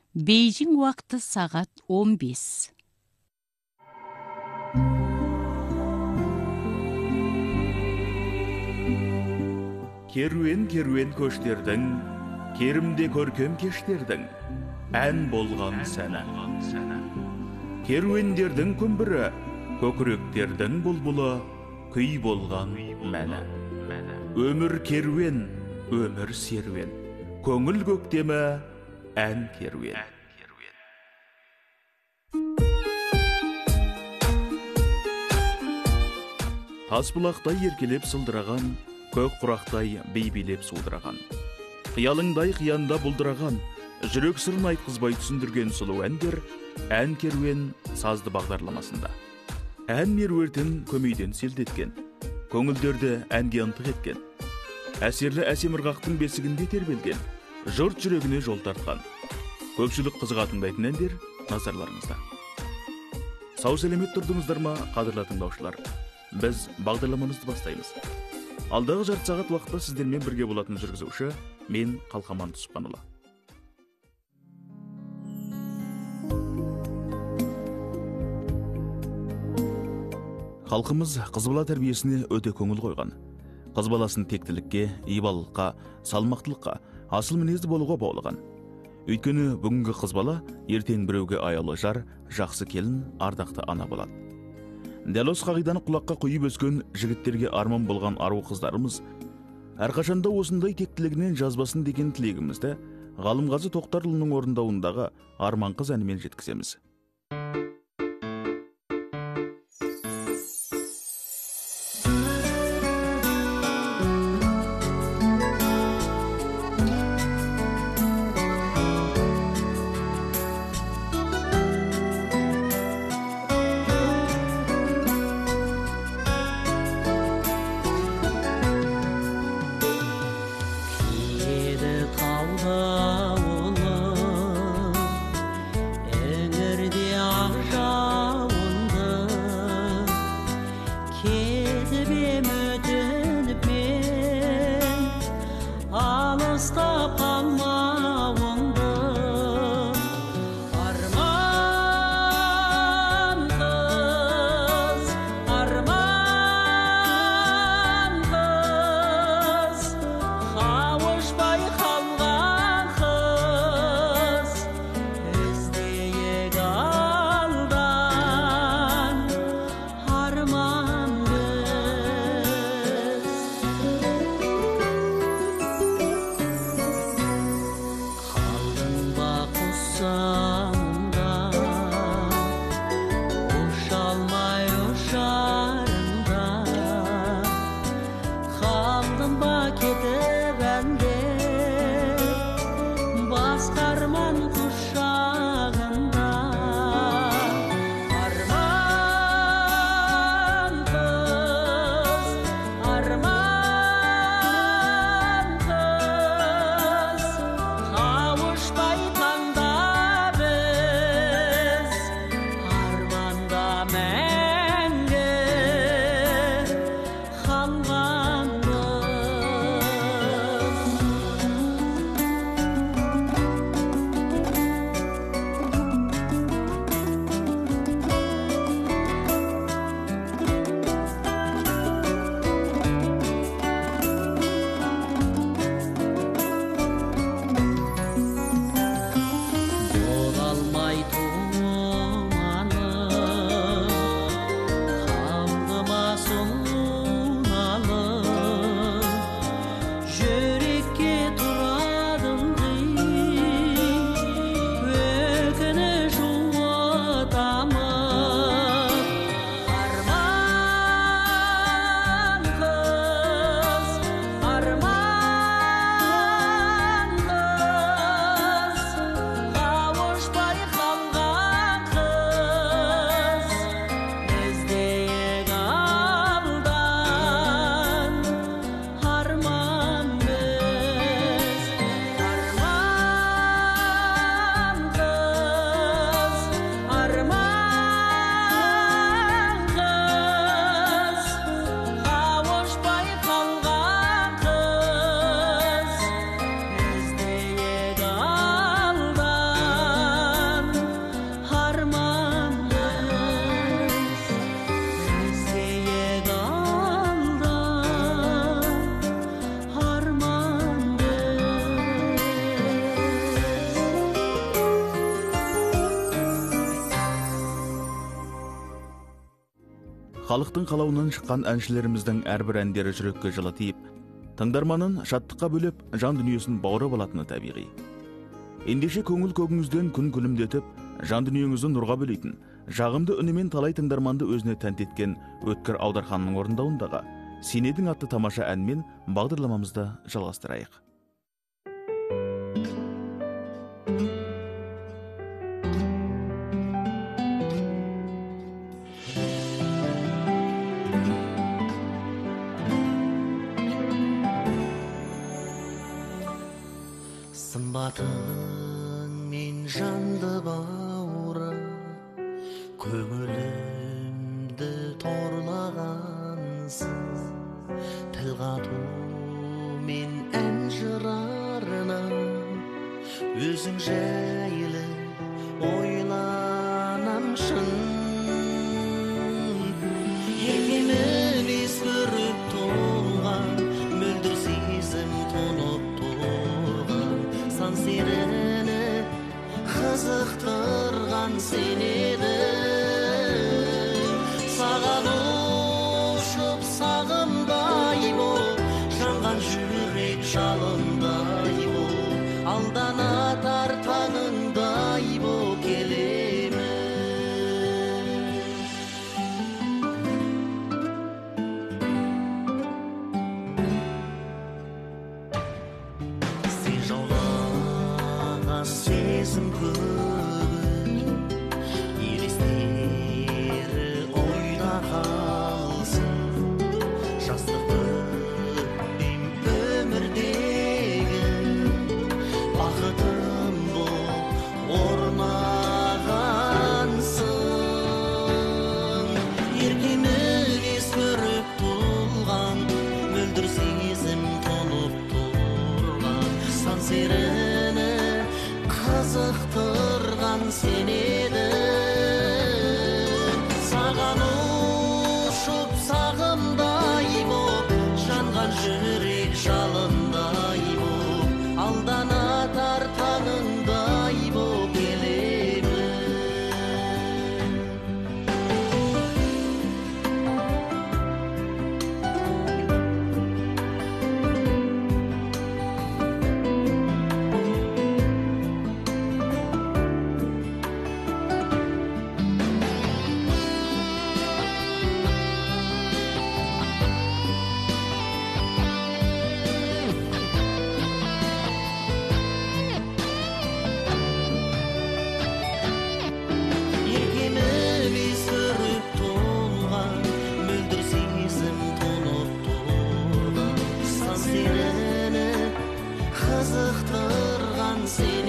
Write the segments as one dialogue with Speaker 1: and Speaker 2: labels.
Speaker 1: Бейжің уақыты сағат 15.
Speaker 2: Керуен көштердің, керімде көркем кештердің, ән болған сәні. Керуендердің күмбірі, көкіректердің бұлбұлы, күй болған мәні. Өмір керуен, өмір серуен, көңіл көктемі, ән керуен. Тасбұлақтай еркелеп сылдыраған, көк құрақтай бейбелеп судыраған. Қиялыңдай қиянда бұлдыраған, жүрек сырын айтқызбай түсіндірген сұлу әндер ән керуен сазды бағдарламасында. Ән меруертін көмейден селдеткен, көңілдерді әнге ынтық еткен, әсерлі әсем ырғақтың бесігінде тербелген, жұрт жүрегіне жол тартқан. Көпшілік қызыға тыңдайтын әндер назарларыңызда. Сау сәлемет тұрдыңыздар ма, қадірлі тыңдаушылар? Біз бағдарламамызды бастаймыз. Алдағы жарты сағат уақытта сіздермен бірге болатын жүргізуші мен Қалқаман Тұспанұлы. Халқымыз қыз бала тәрбиесіне өте көңіл қойған. Қыз баласын тектілікке, ибалылыққа, салмақтылыққа, асыл мінезді болуға баулыған. Өйткені бүгінгі қыз бала ертең біреуге аяулы жар, жақсы келін, ардақты ана болады. Дәл осы қағиданы құлаққа құйып өскен жігіттерге арман болған ару қыздарымыз әрқашанда осындай тектілігінен жазбасын деген тілегімізді Ғалымғазы Тоқтарұлының орындауындағы Арман қыз әнімен жеткіземіз.
Speaker 3: Еңірде
Speaker 2: халықтың қалауынан шыққан әншілеріміздің әрбір әндері жүрекке жылы тиіп, тыңдарманын шаттыққа бөлеп, жан дүниесін баурап алатыны табиғи. Ендеше көңіл көгіңізден күн күлімдетіп, жан дүниеңізді нұрға бөлейтін, жағымды үнімен талай тыңдарманды өзіне тәнті еткен Өткір Аударханның орындауындағы Сенедің атты тамаша әнмен бағдарламамызды жалғастырайық.
Speaker 3: Сымбатың мен жанды баура, көңілімді торлағансың. Тіл қату мен ән жырарына, өзің жайлы ойланам шын. Еркемін ес көріп толған, мөлдір сезім толып тұрған, сан серіні қызықтырған сен едің. Саған ұшып сағымдай бол, жанған жүрек жалындай бол, алданатар таңыңдай бол келемін. Сен жаулаған сезім көбі, елестері ойда қалсын. Жастықты өтпем өмірдегі, бақытым бол орнағансың. Еркемін ес көріп тұлған, мөлдір сезім толып тұрған, сан серіні қызықтырған сен едің. Саған ұшып сағымдай боп, жанған жүрек жалындай боп, алданатар таңыңдай боп келемін. Еркемін ес көріп толған, мөлдір сезім толып тұрған, сан серіні қызықтырған сен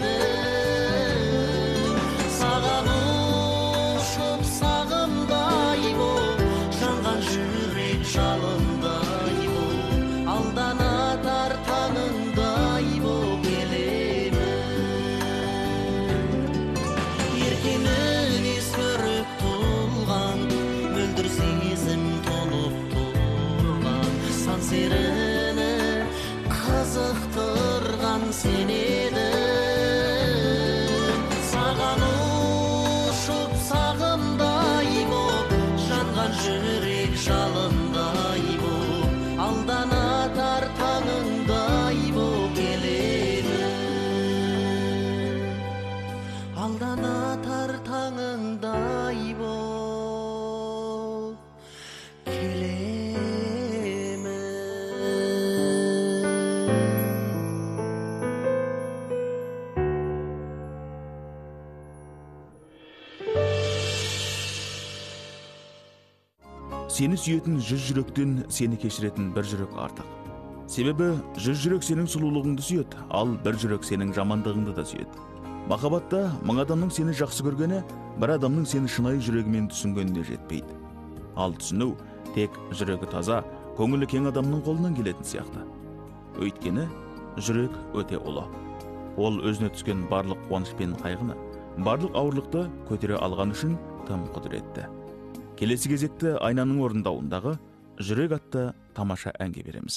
Speaker 3: едің. Саған ұшып сағымдай бол, жанған жүрек жалындай бол, алданатар таңыңдай бол келемін. Еркемін ес көріп тұлған, мөлдір сезім толып тұрған, сан серіні қызықтырған сен едің. Саған ұшып сағымдай боп, жанған жүрек жалындай боп, алданатар таңыңдай боп келемін. Алданатар таңыңдай боп келемін.
Speaker 2: Сені сүйетін 100 жүректен сені кешіретін бір жүрек артық. Себебі 100 жүрек сенің сұлулығыңды сүйет, ал бір жүрек сенің жамандығыңды да сүйет. Махаббатта мың адамның сені жақсы көргені, бір адамның сені шынайы жүрегімен түсінгеніне жетпейді. Ал түсіну тек жүрегі таза, көңілі кең адамның қолынан келетін сияқты. Өйткені жүрек өте ұлы. Ол өзіне түскен барлық қуаныш пен қайғыны, барлық ауырлықты көтере алған үшін тым құдіретті. Келесі кезекті Айнаның орындауындағы жүрек атты тамаша әнге береміз.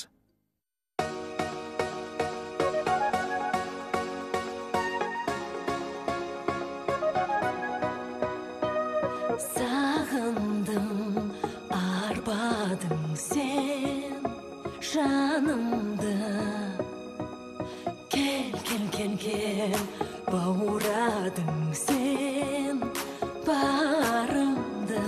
Speaker 4: Сағындым баурадың сен барымды.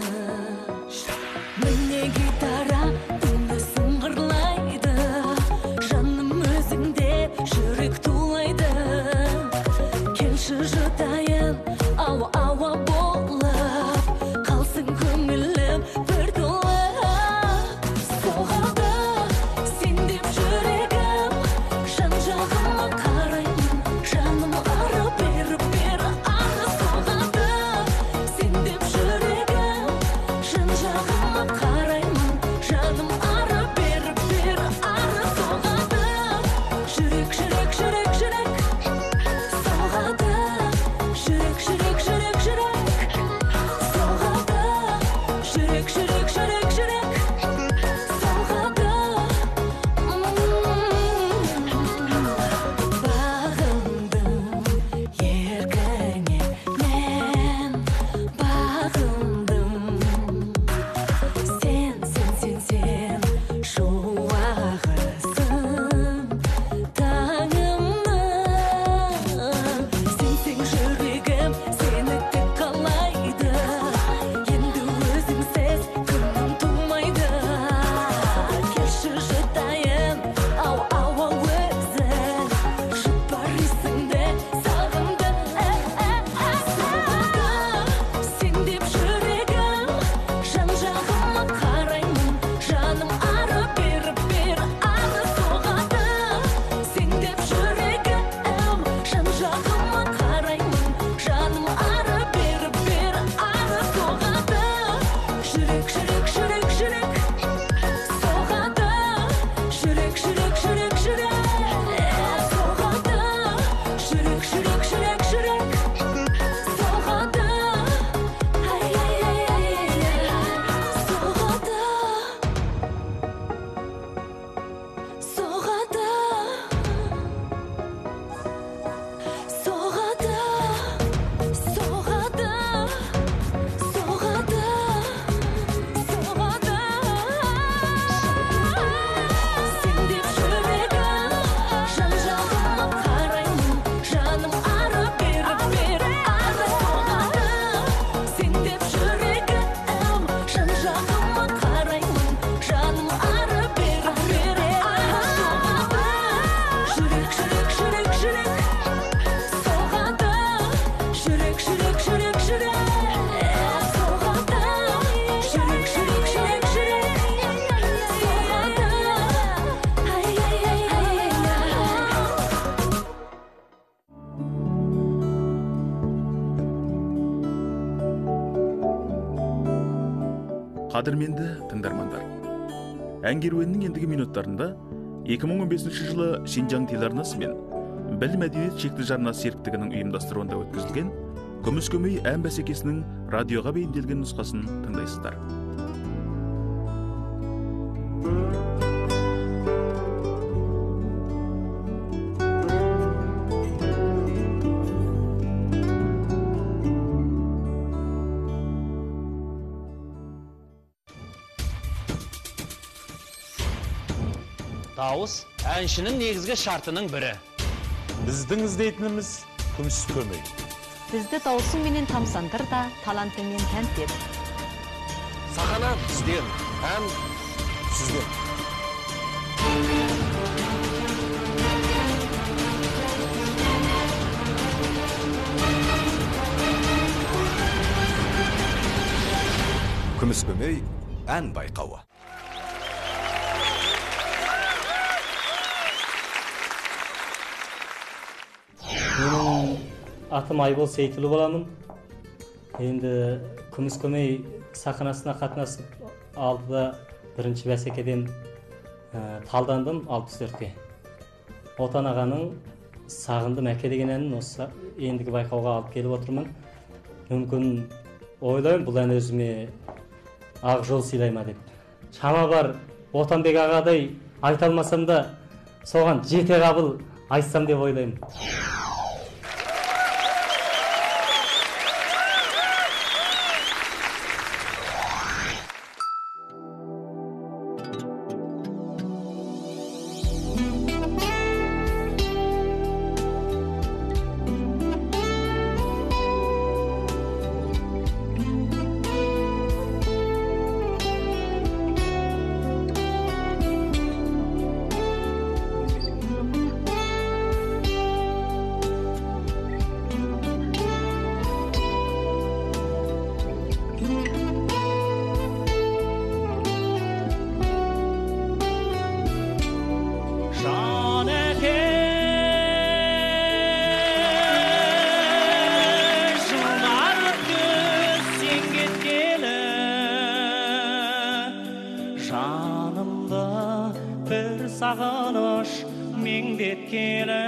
Speaker 4: Міне гитара түні сыңғырлайды, жаным өзіңде жүрек тулайды. Келші жұтайын ауа болып, қалсын көңілім бір толып. Соғады сен деп жүрегім, жан жағыма қараймын, жаным ары бері ары. Соғады сен деп жүрегім, жан жағыма қараймын, жаным ары бері ары. Соғады жүрек жүрек жүрек жүрек, соғады жүрек жүрек жүрек жүрек, соғады жүрек жүрек жүрек жүрек, соғады. Бағындым еркіңе мен, бағындым. Сен шуағысың таңымның. Сенсең жүрегім сені тек қалайды, енді өзіңсіз күнім тумайды. Келші жұтайын ауа өзің, жұпарисың де сағымды. Соғады сен деп жүрегім, жан жағыма қараймын, жаным ары бері ары. Соғады сен деп жүрегім, жан жағыма қараймын, жаным ары бері ары. Соғады жүрек жүрек жүрек жүрек, соғады жүрек жүрек жүрек жүрек, соғады жүрек жүрек жүрек жүрек, соғады. Ай ай ай ай ай, соғады соғады соғады соғады соғады соғады. Сен деп жүрегім, жан жағыма қараймын, жаным ары бері ары. Соғады сен деп жүрегім, жан жағыма қараймын, жаным ары бері ары. Соғады жүрек жүрек жүрек жүрек, соғады жүрек жүрек жүрек жүрек, соғады жүрек жүрек жүрек жүрек, соғады. Ай ай ай ай ай.
Speaker 2: Қадірменді тыңдармандар, ән керуенінің ендігі минуттарында 2015 жылы Шинжаң телеарнасы мен Білім мәдениет шекті жарна серіктігінің ұйымдастыруында өткізілген Күміс көмей ән бәсекесінің радиоға бейімделген нұсқасын тыңдайсыздар.
Speaker 5: Дауыс әншінің негізгі шартының бірі.
Speaker 6: Біздің іздейтініміз күміс көмей.
Speaker 7: Бізді дауысың менен тамсандыр да, талантыңмен тәнт ет.
Speaker 6: Сағана бізден, ән сізден. Күміс көмей ән байқауы.
Speaker 8: Менің атым Айбол Сейтілі боламын. Енді күміс көмей сахнасына қатынасып алдыда бірінші бәсекеден талдандым 64-ке. Отан ағаның Сағындым әке деген әнін осы ендігі байқауға алып келіп отырмын. Мүмкін ойлаймын, бұл ән өзіме ақ жол сыйлай ма деп. Шама бар Отанбек ағадай айта алмасам да, соған жете қабыл айтсам деп ойлаймын.
Speaker 9: сағыныш меңдеткелі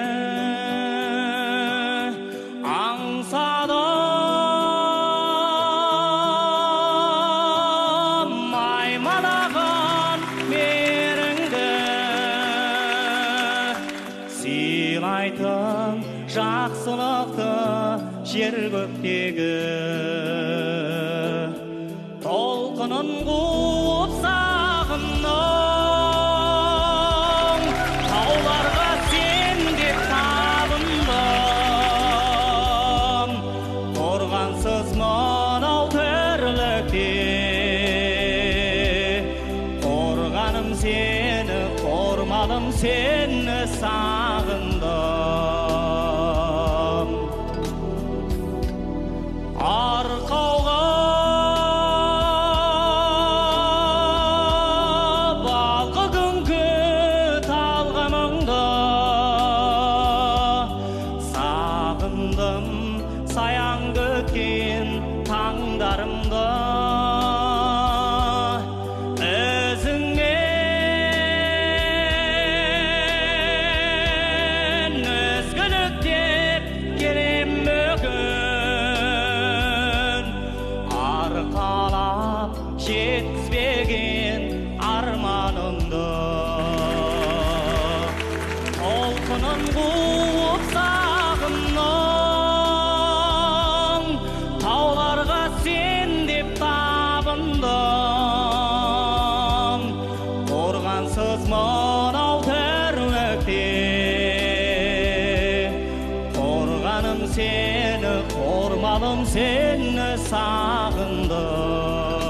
Speaker 9: аңсадым аймалаған меріңді сыйлайтын жақсылықты жер көктегі толқынын қуып сағындым тауларға сен деп табындым қорғансыз мынау тірлікте қорғаным сені қормалым сені сағындым арқауға балқы күнгі талғамыңды сағындым саяң күткен таңдарымды өзіңмен өзгіліктеп келем бүгін арқалап жеткізбеген арманымды толқынын қуып сағындым тауларға сен деп табындым қорғансыз мынау тірлікте қорғаным сені қормалым сені сағындым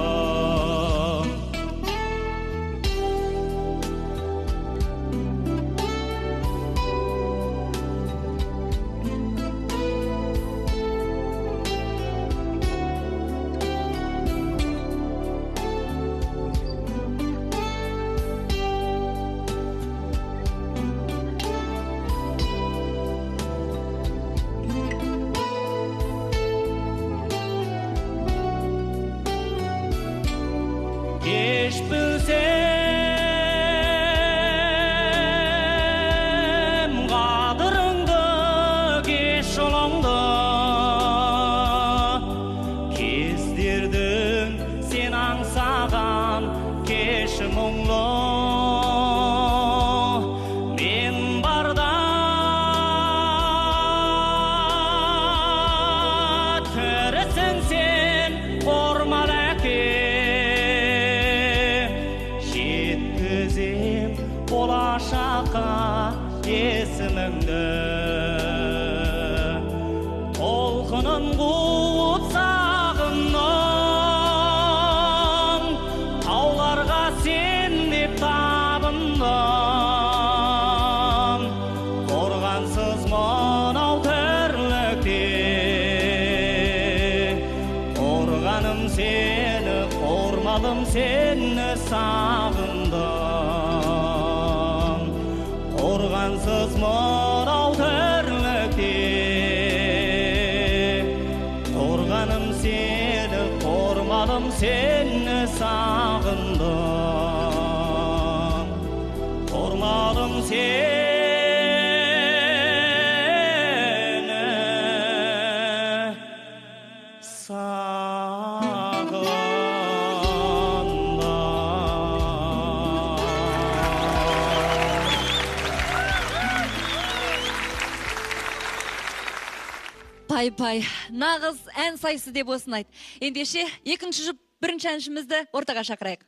Speaker 9: кеш білсем қадіріңді кеш жолыңды кездердің сен аңсаған кеші мұңлы мен барда тірісің сен қормал әке жеткізем болашаққа есіміңді толқынын қуып сағындым тауларға сен деп табындым қорғансыз мынау тірлікте қорғаным сені қормалым сені сағындым қорғансыз мынау тірлікте қорғаным сені қормалым сені сағындым қормалым сені
Speaker 10: Пай-пай, нағыз ән сайысы деп осын айт. Ендеше, екінші жұп бірінші әншімізді ортаға шақырайық.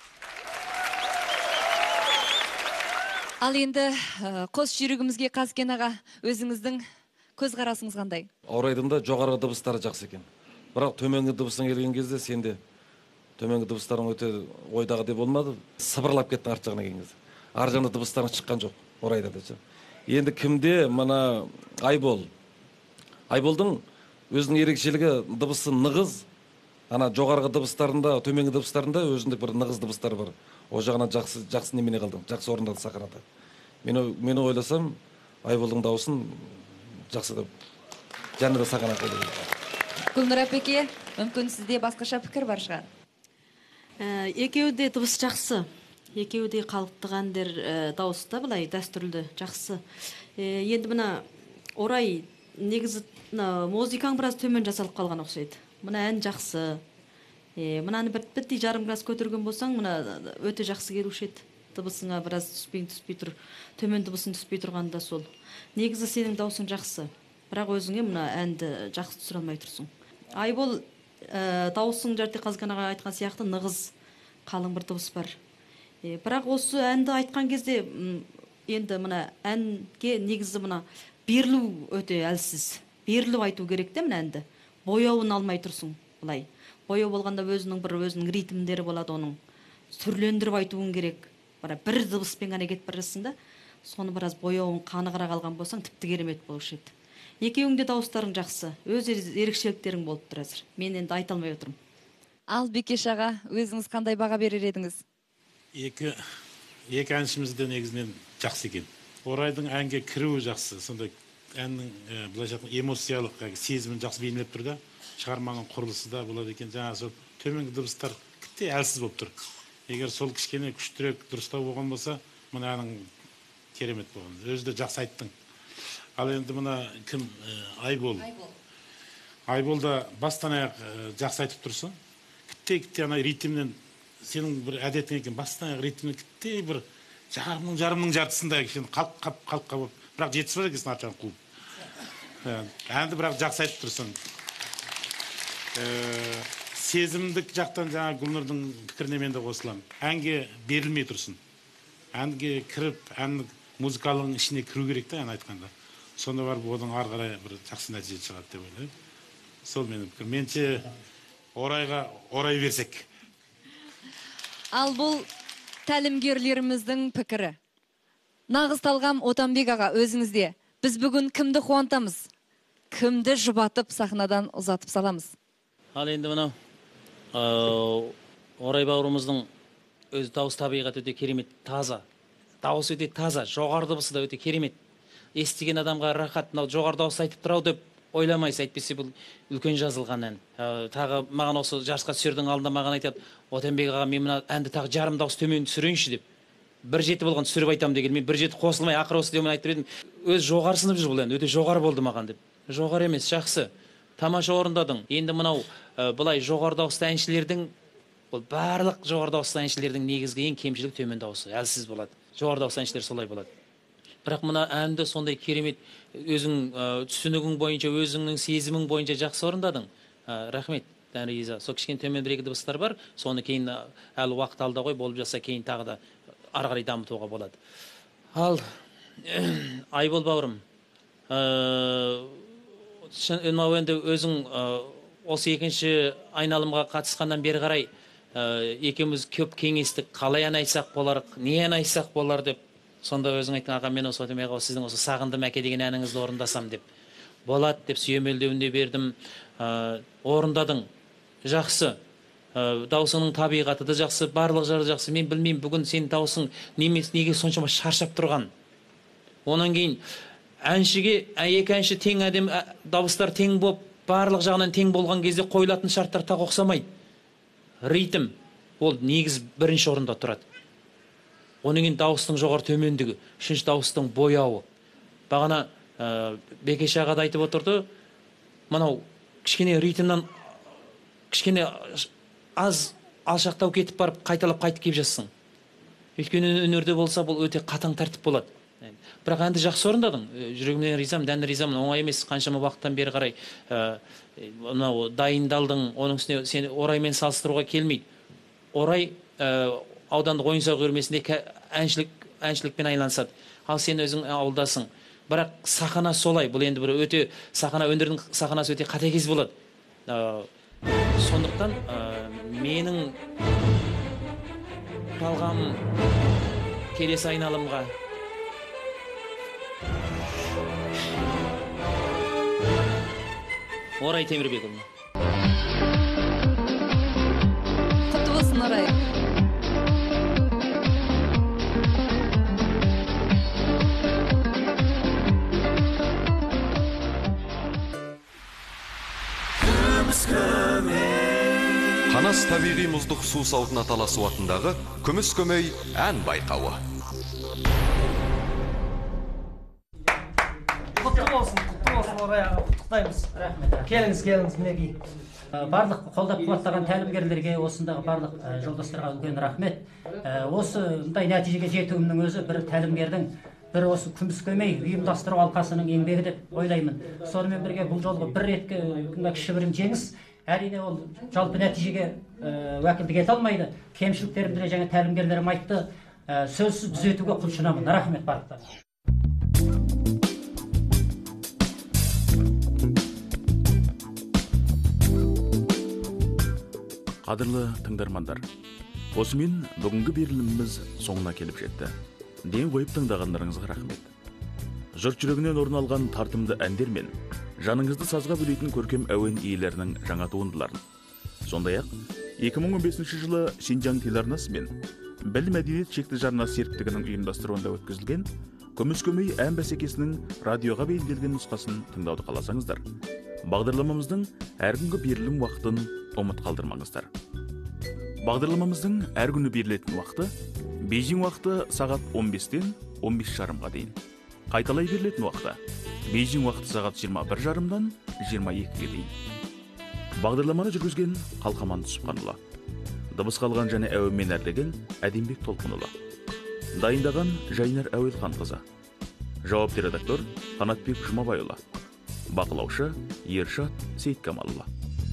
Speaker 10: Ал енді қос жүрегімізге қазкен аға, өзіңіздің көз қарасыңыз қандай?
Speaker 11: Орайдың да жоғарғы дыбыстары жақсы екен. Бірақ төменгі дыбысың келген кезде сенде төменгі дыбыстарың өте ойдағы деп болмады. Сыбырлап кеттің арт жағына келген кезде. Ар жағында дыбыстарың шыққан жоқ орайда да. Енді кімде мына Айбол. Айболдың өзінің ерекшелігі дыбысы нығыз. Ана жоғарғы дыбыстарында, төменгі дыбыстарында өзіндік бір нығыз дыбыстар бар. О жағына жақсы немене қалдың, жақсы орындады сахнада. Мен ойласам, Айболдың дауысын жақсы деп және де сахна қойды.
Speaker 10: Гүлнұр апеке, мүмкін сізде басқаша пікір бар шығар?
Speaker 12: Екеуі де дыбыс жақсы. Екеуі де қалыптық әндер дауыста былай дәстүрлі, жақсы. Енді мына орай негізі музыкаң біраз төмен жасалып қалған ұқсайды. Мына ән жақсы. Мынаны біттей жарым класс көтерген болсаң, мына өте жақсы келуші еді. Дыбысыңа біраз түспей тұр, төмен дыбысың түспей тұрғанда сол. Негізі сенің даусың жақсы, бірақ өзіңе мына әнді жақсы түсіре алмай тұрсың. Айбол даусың жарты Қазганаға айтқан сияқты нығыз, қалың бір дыбыс бар. Бірақ осы әнді айтқан кезде енді мына әнге негізі мына берілу өте әлсіз. Берілу айту керек те мына әнді. Бояуын алмай тұрсың былай. Бояу болғанда өзінің ритмдері болады оның. Сүрлендіріп айтуың керек. Бір дыбыспен ғана кетіп бара жатсың да, соны біраз бояуын қанығыра қалған болсаң, тіпті керемет болушы еді. Екеуің де дауыстарың жақсы, өз ерекшеліктерің болып тұр әзір. Мен енді айта алмай отырмын.
Speaker 10: Ал Бекеш аға, өзіңіз қандай баға берер едіңіз?
Speaker 13: Екі әншіміз де негізінен жақсы екен. Орайдың әнге кіруі жақсы, сондай әннің былайша эмоциялық сезімін жақсы бейнелеп тұр да, шығарманың құрылысы да болады екен. Жаңа сол төменгі дыбыстар кітте әлсіз болып тұр. Егер сол кішкене күштірек дұрыстау болған болса, мына әнің керемет болған. Өзі де жақсы айттың. Ал енді мына кім? Айбол. Айбол да бастан аяқ жақсы айтып тұрсың. Кітте ана ритмнен сенің бір әдетің екен, бастан аяқ ритмнен кітте бір жарымның жартысында қалып болып, бірақ жетісіп бар екенсің арқаң қуып. Әнді бірақ жақсы айтып тұрсың. Сезімдік жақтан жаңа Гүлнұрдың пікіріне мен де қосыламын. Әнге берілмей тұрсын. Әнге кіріп, әннің музыкалының ішіне кіру керек та, ән айтқанда. Сонда барып одан ары қарай бір жақсы нәтиже шығады деп ойлаймын. Сол менің пікірім. Менше орайға орай берсек.
Speaker 10: Ал бұл тәлімгерлеріміздің пікірі. Нағыз талғам Отанбек аға, өзіңізде. Біз бүгін кімді қуантамыз? Кімді жұбатып сахнадан ұзатып саламыз?
Speaker 5: Ал енді мынау Орай бауырымыздың өз дауыс табиғаты өте керемет, таза. Дауыс өте таза, жоғары дыбысы да өте керемет. Естіген адамға рахат, мынау жоғары дауыс айтып тұрау деп ойламайсыз, әйтпесе бұл үлкен жазылған ән. Тағы маған осы жарысқа түсердің алдында маған айтады, Отанбек аға, мен мына әнді тағы жарым дауыс төмен түсірейінші деп. Бір жеті болған түсіріп айтам деген, мен бір жеті қосылмай ақыр осы деумен айтып едім. Өз жоғары сынып жүр бұл ән, өте жоғары болды маған деп. Жоғары емес, жақсы. Тамаша орындадың. Енді мынау бұлай жоғары дауысты әншілердің, бұл барлық жоғары дауысты әншілердің негізгі ең кемшілік төмен дауысы, әлсіз болады. Жоғары дауысты әншілер солай болады. Бірақ мына әнді сондай керемет, өзің түсінігің бойынша, өзіңнің сезімің бойынша жақсы орындадың. Рахмет, Риза. Сол кішкене төмен бір-екі дыбыстар бар, соны кейін әлі уақыт алда ғой, болып жатса кейін тағы да ары қарай дамытуға болады. Ал Айбол бауырым, енді өзің осы екінші айналымға қатысқаннан бері қарай екеуміз көп кеңестік, қалай ән айтсақ болар, не ән айтсақ болар деп. Сонда өзің айтқан, аға, мен осы Отанбек аға, сіздің осы Сағындым әке деген әніңізді орындасам деп. Болады деп сүйемелдеуінде бердім, орындадың. Жақсы, даусының табиғаты да жақсы, барлық жары жақсы. Мен білмеймін, бүгін сен даусың неге соншама шаршап тұрған. Онан кейін әншіге, екі әнші тең әдем, дауыстар тең болып, барлық жағынан тең болған кезде қойылатын шарттар тағы ұқсамайды. Ритм, ол негіз бірінші орында тұрады. Оның кейін дауыстың жоғары төмендігі, үшінші дауыстың бояуы. Бағана Бекеш аға да айтып отырды, мынау кішкене ритмнан кішкене аз алшақтау кетіп барып, қайталап қайтып келіп жатсың. Өйткені өнерде болса, бұл өте қатаң тәртіп болады. Бірақ әнді жақсы орындадың. Жүрегімнен ризамын, дән ризамын. Оңай емес, қаншама уақыттан бері қарай дайындалдың, оның үстіне сені Ораймен салыстыруға келмейді. Орай аудандық ойын-сауық үйірмесінде әншілікпен айланысады. Ал сен өзің ауылдасың. Бірақ сахана солай. Бұл енді бір өте өнердің саханасы өте қатыгез болады. Сондықтан менің талғамым келесі айналымға Орай Темірбекұлы.
Speaker 10: Құтты болсын, Орай.
Speaker 3: Күміс көмей
Speaker 6: Танас табиғи мұздық су сауытына таласу атындағы күміс көмей ән байқауы.
Speaker 14: Құтты болсын Орай аға, құттықтаймыз. Рахмет. Келіңіз, мінекей. Барлық қолдап қуаттаған тәлімгерлерге, осындағы барлық жолдастарға үлкен рахмет. Осындай нәтижеге жетуімнің өзі бір тәлімгердің, бір осы күміс көмей ұйымдастыру алқасының еңбегі деп ойлаймын. Сонымен бірге бұл жолғы бір ретке кішігірім жеңіс, әрине ол жалпы нәтижеге уәкілдік ете алмайды. Кемшіліктерімді де жаңа тәлімгерлерім айтты. Сөзсіз түзетуге құлшынамын. Рахмет барлықтарына.
Speaker 2: Қадірлі тыңдармандар, осымен бүгінгі беріліміміз соңына келіп жетті. Ден қойып тыңдағандарыңызға рахмет. Жұрт жүрегінен орын алған тартымды әндер мен жаныңызды сазға бөлейтін көркем әуен иелерінің жаңа туындыларын. Сондай-ақ 2015 жылы Шинжаң телеарнасы мен Білім мәдениет шекті жарнасы серіктігінің ұйымдастыруында өткізілген күміс көмей ән бәсекесінің радиоға бейімделген нұсқасын тыңдауды қаласаңыздар, бағдарламамыздың әр күнгі берілім уақытын ұмыт қалдырмаңыздар. Бағдарламамыздың әр күні берілетін уақыты Бейжің уақыты сағат 15-тен 15:30-ға дейін. Қайталай берілетін уақыты Бейжің уақыты сағат 21:30-дан 22-ге дейін. Бағдарламаны жүргізген Қалқаман Түсіпханұлы, дыбыс қалған және әуенмен әрлеген Әдембек Толқынұлы, дайындаған Жайнар Әуелханқызы, жауапты редактор Қанатбек Жұмабайұлы, бақылаушы Ершат Сейткамалұлы.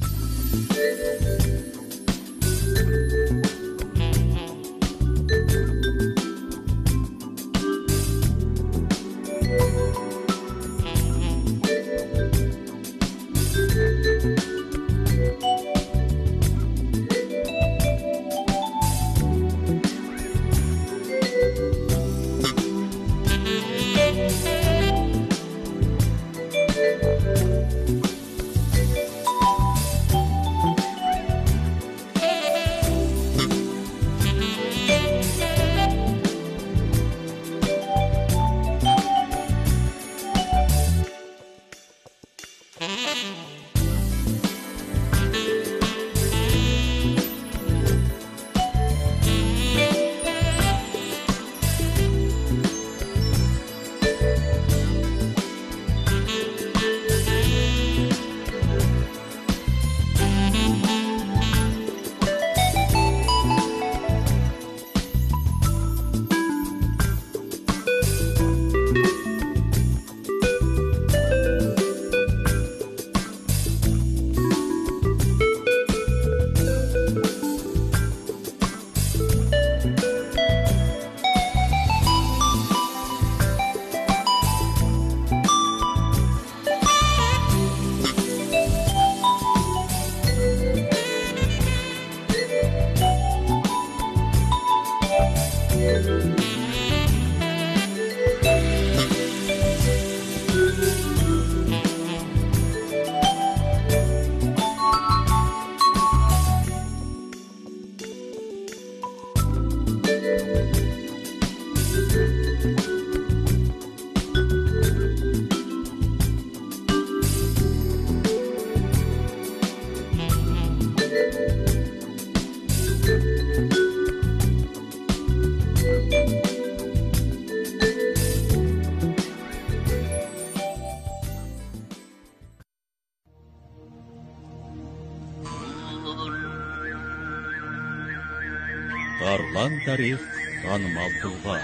Speaker 15: Тарлан тарих танымал тұлға.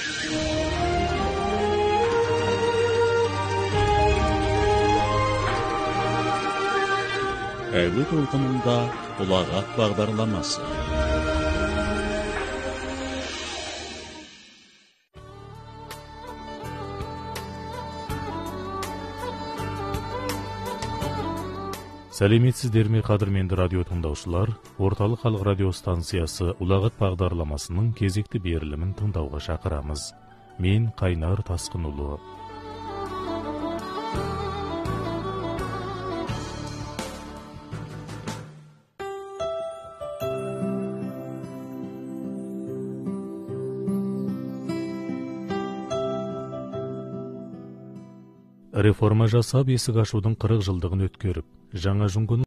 Speaker 15: Әуе толқынында ұлағат бағдарламасы.
Speaker 16: Сәлеметсіздер ме, қадірменді радио тыңдаушылар? Орталық халық радио станциясы ұлағат бағдарламасының кезекті берілімін тыңдауға шақырамыз. Мен Қайнар Тасқынұлы. Реформа жасап, есік ашудың 40 жылдығын өткеріп, жаңа жүнгін